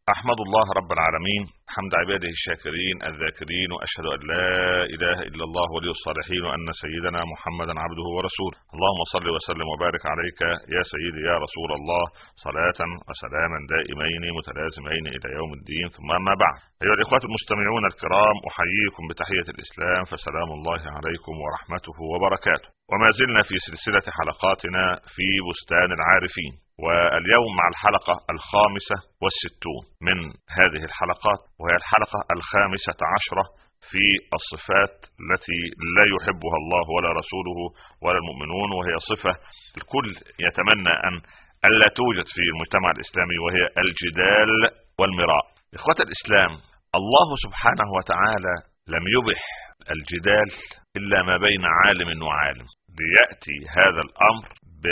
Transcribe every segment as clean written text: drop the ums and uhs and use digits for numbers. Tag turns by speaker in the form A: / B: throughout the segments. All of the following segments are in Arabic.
A: أحمد الله رب العالمين حمد عباده الشاكرين الذاكرين، وأشهد أن لا إله إلا الله ولي الصالحين، وأن سيدنا محمدا عبده ورسوله. اللهم صل وسلم وبارك عليك يا سيدي يا رسول الله، صلاة وسلاما دائمين متلازمين إلى يوم الدين. ثم أما بعد، أيها الإخوة المستمعون الكرام، أحييكم بتحية الإسلام، فسلام الله عليكم ورحمته وبركاته. وما زلنا في سلسلة حلقاتنا في بستان العارفين، واليوم مع الحلقة 65 من هذه الحلقات، وهي الحلقة 15 في الصفات التي لا يحبها الله ولا رسوله ولا المؤمنون، وهي صفة الكل يتمنى أن ألا توجد في المجتمع الإسلامي، وهي الجدال والمراء. إخوة الإسلام، الله سبحانه وتعالى لم يبح الجدال إلا ما بين عالم وعالم، ليأتي هذا الأمر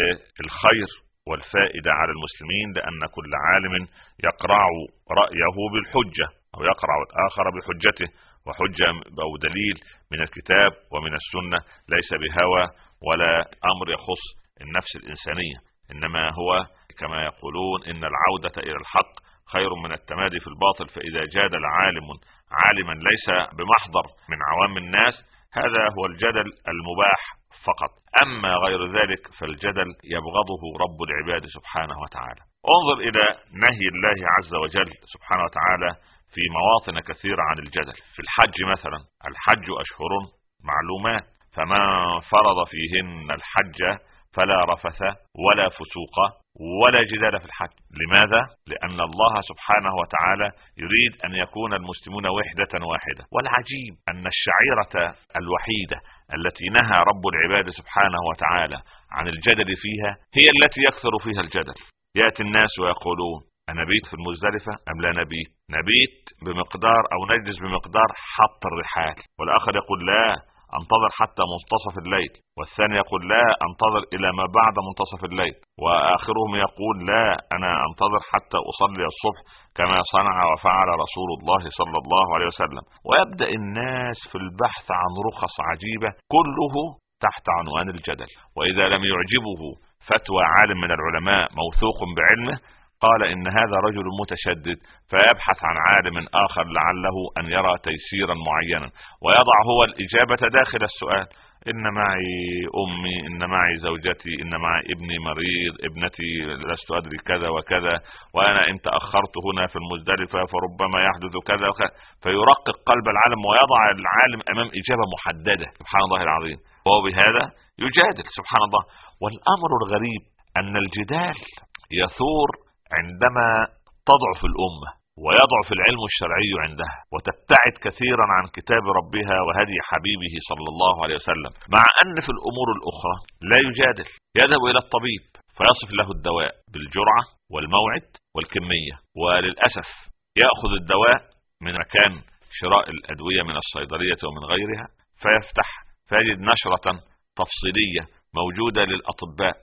A: بالخير والفائدة على المسلمين، لأن كل عالم يقرع رأيه بالحجة أو يقرع الآخر بحجته، وحجة أو دليل من الكتاب ومن السنة، ليس بهوى ولا أمر يخص النفس الإنسانية، إنما هو كما يقولون إن العودة إلى الحق خير من التمادي في الباطل. فإذا جادل عالم عالما ليس بمحضر من عوام الناس، هذا هو الجدل المباح فقط. أما غير ذلك فالجدل يبغضه رب العباد سبحانه وتعالى. انظر إلى نهي الله عز وجل سبحانه وتعالى في مواطن كثيرة عن الجدل. في الحج مثلا، الحج أشهر معلومات، فمن فرض فيهن الحج فلا رفث ولا فسوق ولا جدال في الحج. لماذا؟ لأن الله سبحانه وتعالى يريد أن يكون المسلمون وحدة واحدة. والعجيب أن الشعيرة الوحيدة التي نهى رب العباد سبحانه وتعالى عن الجدل فيها هي التي يكثر فيها الجدل. يأتي الناس ويقولون: أنبيت في المزدلفة أم لا نبيت؟ نبيت بمقدار أو نجلس بمقدار حط الرحال. والآخر يقول: لا، انتظر حتى منتصف الليل. والثاني يقول: لا، انتظر الى ما بعد منتصف الليل. واخرهم يقول: لا، انا انتظر حتى اصلي الصبح كما صنع وفعل رسول الله صلى الله عليه وسلم. ويبدأ الناس في البحث عن رخص عجيبة، كله تحت عنوان الجدل. واذا لم يعجبه فتوى عالم من العلماء موثوق بعلمه، قال إن هذا رجل متشدد، فيبحث عن عالم آخر لعله أن يرى تيسيرا معينا، ويضع هو الإجابة داخل السؤال: إن معي أمي، إن معي زوجتي، إن معي ابني مريض، ابنتي لست أدري كذا وكذا، وأنا إن تأخرت هنا في المزدلفة فربما يحدث كذا وكذا. فيرقق قلب العالم ويضع العالم أمام إجابة محددة، سبحان الله العظيم، وهو بهذا يجادل. سبحان الله. والأمر الغريب أن الجدال يثور عندما تضعف الأمة ويضعف العلم الشرعي عندها، وتبتعد كثيرا عن كتاب ربها وهدي حبيبه صلى الله عليه وسلم، مع أن في الأمور الأخرى لا يجادل. يذهب إلى الطبيب فيصف له الدواء بالجرعة والموعد والكمية، وللأسف يأخذ الدواء من مكان شراء الأدوية من الصيدلية ومن غيرها، فيفتح فيجد نشرة تفصيلية موجودة للأطباء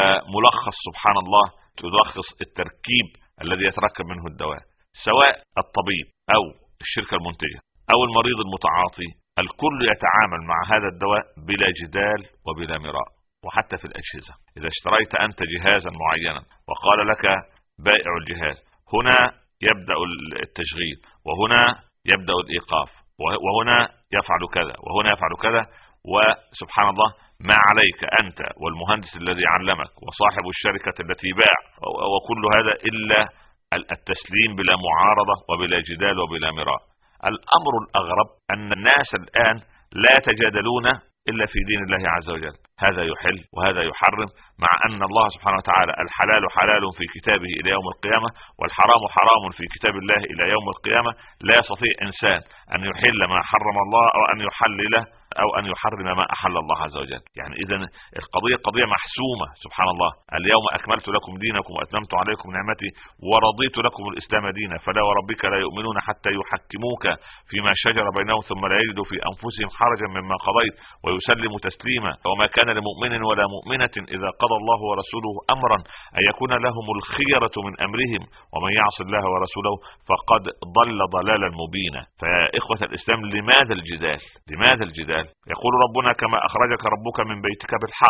A: وملخص سبحان الله تلخص التركيب الذي يتركب منه الدواء. سواء الطبيب أو الشركة المنتجة أو المريض المتعاطي، الكل يتعامل مع هذا الدواء بلا جدال وبلا مراء. وحتى في الأجهزة، إذا اشتريت أنت جهازا معينا وقال لك بائع الجهاز: هنا يبدأ التشغيل، وهنا يبدأ الإيقاف، وهنا يفعل كذا، وهنا يفعل كذا، وسبحان الله ما عليك أنت والمهندس الذي علمك وصاحب الشركة التي باع وكل هذا إلا التسليم بلا معارضة وبلا جدال وبلا مراء. الأمر الأغرب أن الناس الآن لا يتجادلون إلا في دين الله عز وجل. هذا يحل وهذا يحرم، مع أن الله سبحانه وتعالى الحلال حلال في كتابه إلى يوم القيامة، والحرام حرام في كتاب الله إلى يوم القيامة. لا يستطيع إنسان أن يحل ما حرم الله أو أن يحلله أو أن يحرم ما أحل الله عز وجل. يعني إذن القضية قضية محسومة. سبحان الله. اليوم أكملت لكم دينكم وأتممت عليكم نعمتي ورضيت لكم الإسلام دينا، فلا وربك لا يؤمنون حتى يحكموك فيما شجر بينهم ثم لا يجدوا في أنفسهم حرجا مما قضيت ويسلموا تسليما. وما كان لمؤمن ولا مؤمنة إذا قضى الله ورسوله أمرا أن يكون لهم الخيرة من أمرهم، ومن يعص الله ورسوله فقد ضل ضلالا مبينا. فيا إخوة الإسلام، لماذا الجدال؟ لماذا الجدال؟ يقول ربنا: كما أخرجك ربك من بيتك بالحق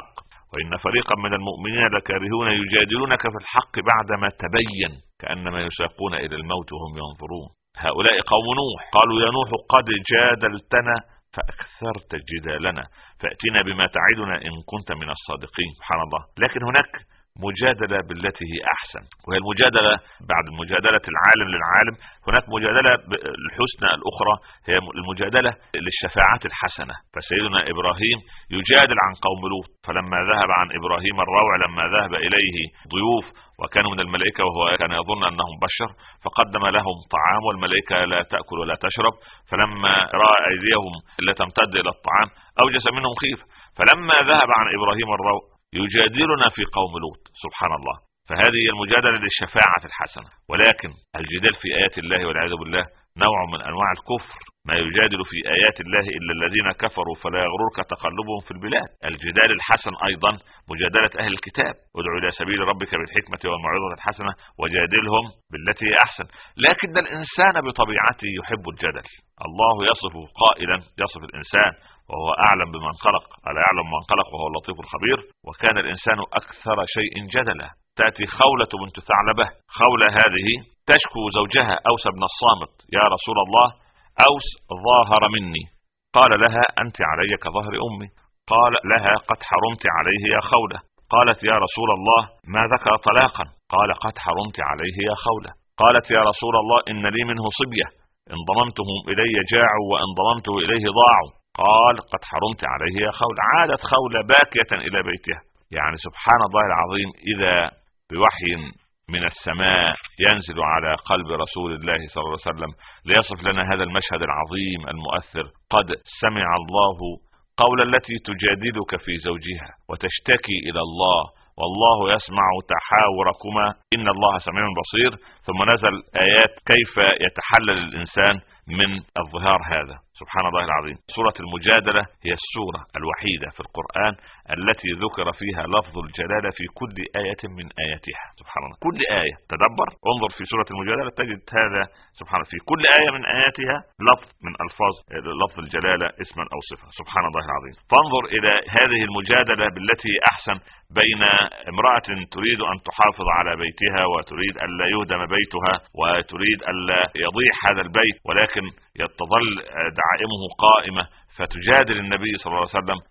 A: وإن فريقا من المؤمنين لكارهون يجادلونك في الحق بعدما تبين كأنما يساقون إلى الموت وهم ينظرون. هؤلاء قوم نوح. قالوا يا نوح قد جادلتنا فأكثرت جدالنا فأتنا بما تعدنا إن كنت من الصادقين. سبحان الله. لكن هناك مجادلة بالتي هي أحسن، وهي المجادلة بعد مجادلة العالم للعالم. هناك مجادلة الحسنى الأخرى هي المجادلة للشفاعة الحسنة. فسيدنا إبراهيم يجادل عن قوم لوط، فلما ذهب عن إبراهيم الروع لما ذهب إليه ضيوف وكانوا من الملائكة وهو كان يظن أنهم بشر، فقدم لهم طعام والملائكة لا تأكل ولا تشرب، فلما رأى أيديهم لا تمتد إلى الطعام أوجس منهم خيفة. فلما ذهب عن إبراهيم الروع يجادلنا في قوم لوط. سبحان الله. فهذه المجادلة للشفاعة الحسنة. ولكن الجدال في آيات الله والعياذ بالله نوع من أنواع الكفر. ما يجادل في آيات الله إلا الذين كفروا فلا يغررك تقلبهم في البلاد. الجدال الحسن أيضا مجادلة أهل الكتاب. ادعو إلى سبيل ربك بالحكمة والموعظة الحسنة وجادلهم بالتي هي أحسن. لكن الإنسان بطبيعته يحب الجدل. الله يصف قائلا، يصف الإنسان وهو أعلم بمن خلق، ألا يعلم من خلق وهو اللطيف الخبير. وكان الإنسان أكثر شيء جدلا. تأتي خولة بنت ثعلبة. خولة هذه تشكو زوجها أوس بن الصامت: يا رسول الله أوس ظاهر مني. قال لها: أنت علي كظهر أمي. قال لها: قد حرمت عليه يا خولة. قالت: يا رسول الله ما ذكر طلاقا. قال: قد حرمت عليه يا خولة. قالت: يا رسول الله إن لي منه صبية، إن ضممتهم إلي جاعوا وإن ضممته إليه ضاعوا. قال: قد حرمت عليه يا خولة. عادت خولة باكية إلى بيتها. يعني سبحان الله العظيم، إذا بوحي من السماء ينزل على قلب رسول الله صلى الله عليه وسلم ليصف لنا هذا المشهد العظيم المؤثر: قد سمع الله قول التي تجادلك في زوجها وتشتكي إلى الله والله يسمع تحاوركما إن الله سميع بصير. ثم نزل آيات كيف يتحلل الإنسان من الظهار هذا. سبحان الله العظيم. سورة المجادلة هي السورة الوحيدة في القرآن التي ذكر فيها لفظ الجلالة في كل آية من آياتها. سبحان الله. كل آية تدبر، انظر في سورة المجادلة تجد هذا. سبحان الله. في كل آية من آياتها لفظ من ألفاظ لفظ الجلالة اسما أو صفة. سبحان الله العظيم. فانظر إلى هذه المجادلة بالتي أحسن بين امرأة تريد أن تحافظ على بيتها وتريد أن لا يهدم بيتها وتريد أن لا يضيع هذا البيت، ولكن يتظل دعائمه قائمة، فتجادل النبي صلى الله عليه وسلم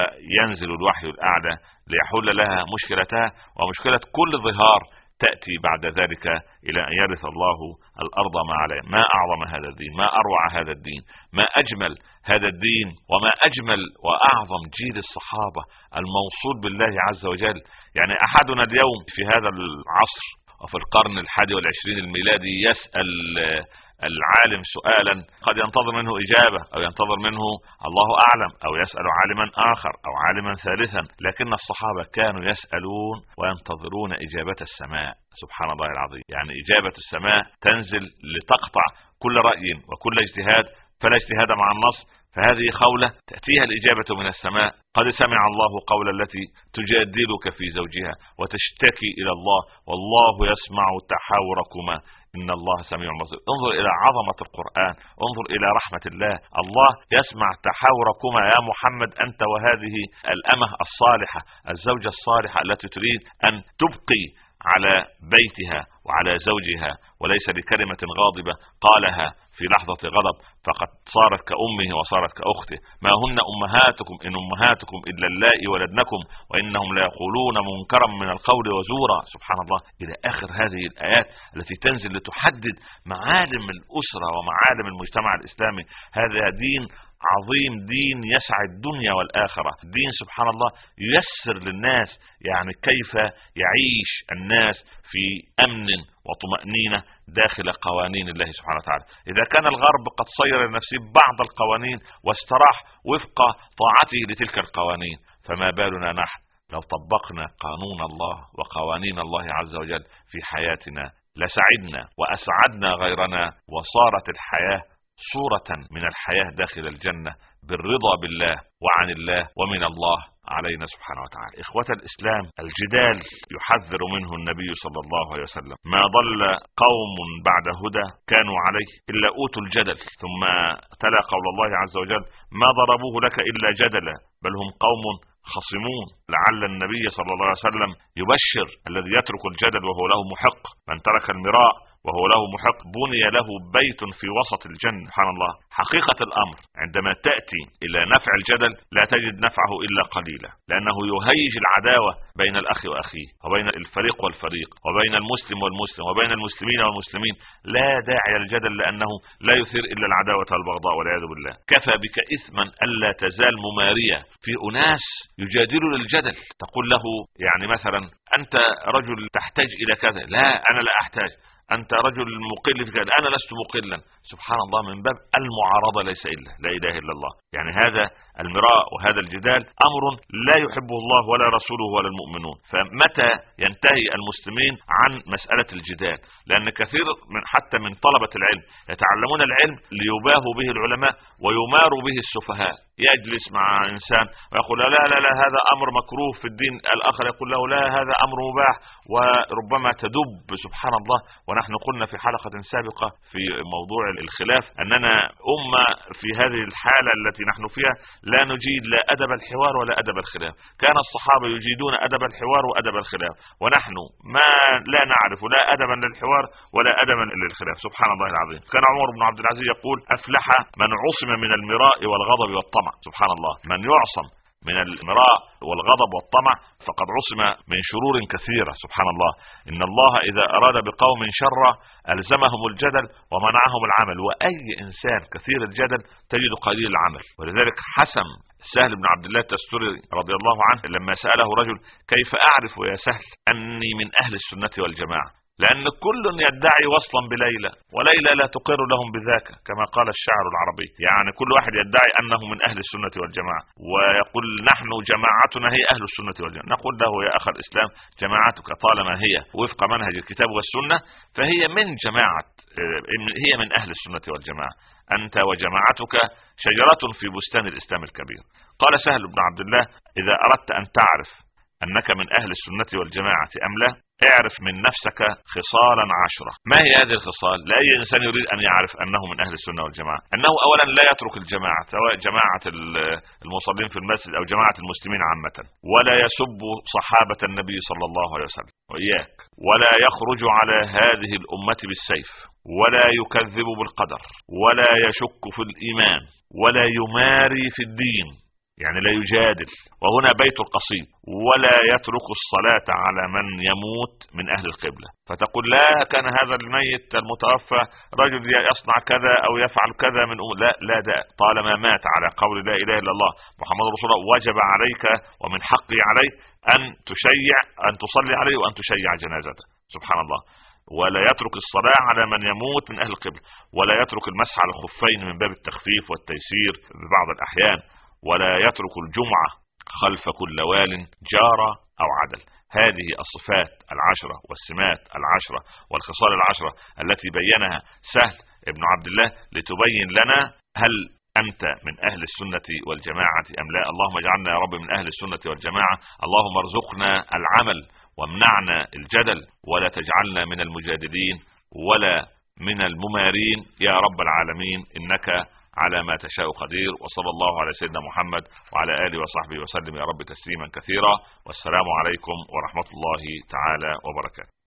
A: وينزل الوحي الأعلى ليحل لها مشكلتها ومشكلة كل ظهار تأتي بعد ذلك إلى أن يرث الله الأرض ما عليه. ما أعظم هذا الدين، ما أروع هذا الدين، ما أجمل هذا الدين، وما أجمل وأعظم جيل الصحابة الموصول بالله عز وجل. يعني أحدنا اليوم في هذا العصر وفي القرن 21 الميلادي يسأل العالم سؤالا قد ينتظر منه إجابة أو ينتظر منه الله أعلم، أو يسأل عالما آخر أو عالما ثالثا، لكن الصحابة كانوا يسألون وينتظرون إجابة السماء. سبحان الله العظيم. يعني إجابة السماء تنزل لتقطع كل رأي وكل اجتهاد، فلا اجتهاد مع النص. فهذه خولة تأتيها الإجابة من السماء: قد سمع الله قول التي تجادلك في زوجها وتشتكي إلى الله والله يسمع تحاوركما إن الله سميع بصير. انظر إلى عظمة القرآن، انظر إلى رحمة الله. الله يسمع تحاوركما يا محمد أنت وهذه الأمة الصالحة، الزوجة الصالحة التي تريد أن تبقي على بيتها وعلى زوجها، وليس لكلمة غاضبة قالها في لحظة غضب فقد صارت كأمه وصارت كأخته. ما هن أمهاتكم إن أمهاتكم إلا اللائي ولدنكم وإنهم لا يقولون منكرا من القول وزورا. سبحان الله. إلى آخر هذه الآيات التي تنزل لتحدد معالم الأسرة ومعالم المجتمع الإسلامي. هذا دين عظيم، دين يسعى الدنيا والآخرة، دين سبحان الله ييسر للناس يعني كيف يعيش الناس في أمن وطمأنينة داخل قوانين الله سبحانه وتعالى. إذا كان الغرب قد صير لنفسه بعض القوانين واستراح وفق طاعته لتلك القوانين، فما بالنا نحن لو طبقنا قانون الله وقوانين الله عز وجل في حياتنا لسعدنا وأسعدنا غيرنا، وصارت الحياة صورة من الحياة داخل الجنة بالرضا بالله وعن الله ومن الله علينا سبحانه وتعالى. إخوة الإسلام، الجدال يحذر منه النبي صلى الله عليه وسلم. ما ضل قوم بعد هدى كانوا عليه إلا أوتوا الجدل. ثم تلا قول الله عز وجل: ما ضربوه لك إلا جدلا بل هم قوم خصمون. لعل النبي صلى الله عليه وسلم يبشر الذي يترك الجدل وهو له محق، من ترك المراء وهو له محق بني له بيت في وسط الجنة. سبحان الله. حقيقة الأمر عندما تأتي إلى نفع الجدل لا تجد نفعه إلا قليلا، لأنه يهيج العداوة بين الأخ وأخيه، وبين الفريق والفريق، وبين المسلم والمسلم، وبين المسلمين والمسلمين. لا داعي للجدل لأنه لا يثير إلا العداوة والبغضاء والعياذ بالله. كفى بك إثما ألا تزال ممارية في أناس يجادلوا للجدل، تقول له يعني مثلا أنت رجل تحتاج إلى كذا، لا أنا لا أحتاج، أنت رجل مقل في كذا، أنا لست مقلا. سبحان الله، من باب المعارضة ليس إلا لا إله إلا الله. يعني هذا المراء وهذا الجدال أمر لا يحبه الله ولا رسوله ولا المؤمنون. فمتى ينتهي المسلمين عن مسألة الجدال؟ لأن كثير من حتى من طلبة العلم يتعلمون العلم ليباهوا به العلماء ويماروا به السفهاء. يجلس مع إنسان ويقول لا لا لا هذا أمر مكروه في الدين، الآخر يقول له لا هذا أمر مباح، وربما تدب. سبحان الله. ونحن قلنا في حلقة سابقة في موضوع الخلاف أننا أمة في هذه الحالة التي نحن فيها لا نجيد لا أدب الحوار ولا أدب الخلاف. كان الصحابة يجيدون أدب الحوار وأدب الخلاف، ونحن ما لا نعرف لا أدبا للحوار ولا أدبا للخلاف. سبحان الله العظيم. كان عمر بن عبد العزيز يقول أفلح من عصم من المراء والغضب والطمع. سبحان الله. من يعصم من المراء والغضب والطمع فقد عصم من شرور كثيرة. سبحان الله. إن الله إذا أراد بقوم شرا ألزمهم الجدل ومنعهم العمل، وأي إنسان كثير الجدل تجد قليل العمل. ولذلك حسم سهل بن عبد الله التستري رضي الله عنه لما سأله رجل كيف أعرف يا سهل أني من أهل السنة والجماعة؟ لأن كل يدعي وصلا بليلى وليلى لا تقر لهم بذاك، كما قال الشاعر العربي. يعني كل واحد يدعي أنه من أهل السنة والجماعة ويقول نحن جماعتنا هي أهل السنة والجماعة. نقول له يا أخ الإسلام جماعتك طالما هي وفق منهج الكتاب والسنة فهي من جماعة، هي من أهل السنة والجماعة. أنت وجماعتك شجرة في بستان الإسلام الكبير. قال سهل بن عبد الله إذا أردت أن تعرف أنك من أهل السنة والجماعة أم لا اعرف من نفسك خصالا 10. ما هي هذه الخصال؟ لا أي إنسان يريد أن يعرف أنه من أهل السنة والجماعة أنه أولا لا يترك الجماعة، سواء جماعة المصلين في المسجد أو جماعة المسلمين عامة، ولا يسب صحابة النبي صلى الله عليه وسلم وإياك، ولا يخرج على هذه الأمة بالسيف، ولا يكذب بالقدر، ولا يشك في الإيمان، ولا يماري في الدين، يعني لا يجادل. وهنا بيت القصيد. ولا يترك الصلاة على من يموت من أهل القبلة، فتقول لا كان هذا الميت المتوفى رجل يصنع كذا أو يفعل كذا من لا ده طالما مات على قول لا إله إلا الله محمد رسول الله وجب عليك ومن حقه عليه أن تصلي عليه وأن تشيع جنازته. سبحان الله. ولا يترك الصلاة على من يموت من أهل القبلة، ولا يترك المسح على الخفين من باب التخفيف والتيسير في بعض الأحيان، ولا يترك الجمعة خلف كل وال جارة أو عدل. هذه الصفات 10 والسمات 10 والخصال 10 التي بينها سهل ابن عبد الله لتبين لنا هل أنت من أهل السنة والجماعة أم لا. اللهم اجعلنا يا رب من أهل السنة والجماعة. اللهم ارزقنا العمل وامنعنا الجدل، ولا تجعلنا من المجادلين ولا من الممارين يا رب العالمين، إنك على ما تشاء قدير. وصلى الله على سيدنا محمد وعلى آله وصحبه وسلم يا رب تسليما كثيرا. والسلام عليكم ورحمة الله تعالى وبركاته.